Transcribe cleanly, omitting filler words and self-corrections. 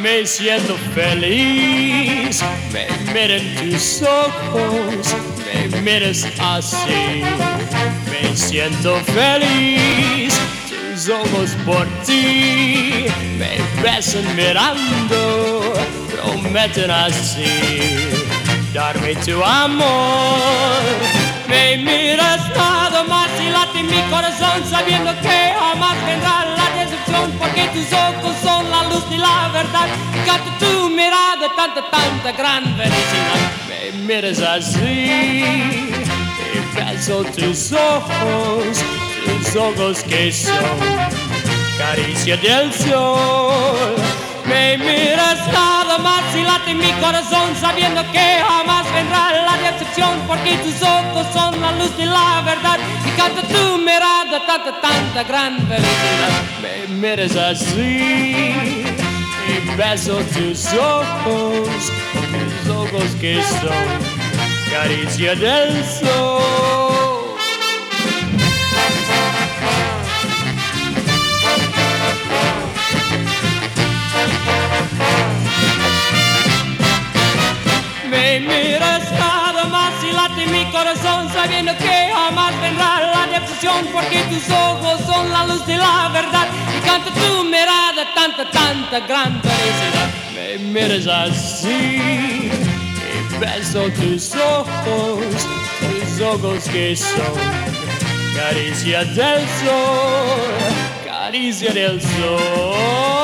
me siento feliz. Me miren tus ojos, me miras así. Me siento feliz, tus ojos por ti. Me besan mirando, prometen así darme tu amor. Me miras nada más y late mi corazón, sabiendo que jamás vendrá la decepción, porque tus ojos son la luz y la verdad. Y canto tu mirada, tanta gran felicidad. Me miras así y beso tus ojos que son caricia del sol. Me miras nada más y late mi corazón, sabiendo que jamás vendrá la decepción, porque tus ojos son la luz y la verdad. Y canto tu mirada, tanta gran felicidad. Me miras así y beso tus ojos que son caricia del sol. Me miras nada más y late mi corazón, sabiendo que jamás vendrá la decepción, porque tus ojos son la luz de la verdad. Y canto tu mirada, tanta gran felicidad. Me miras así y beso tus ojos que son caricia del sol, caricia del sol.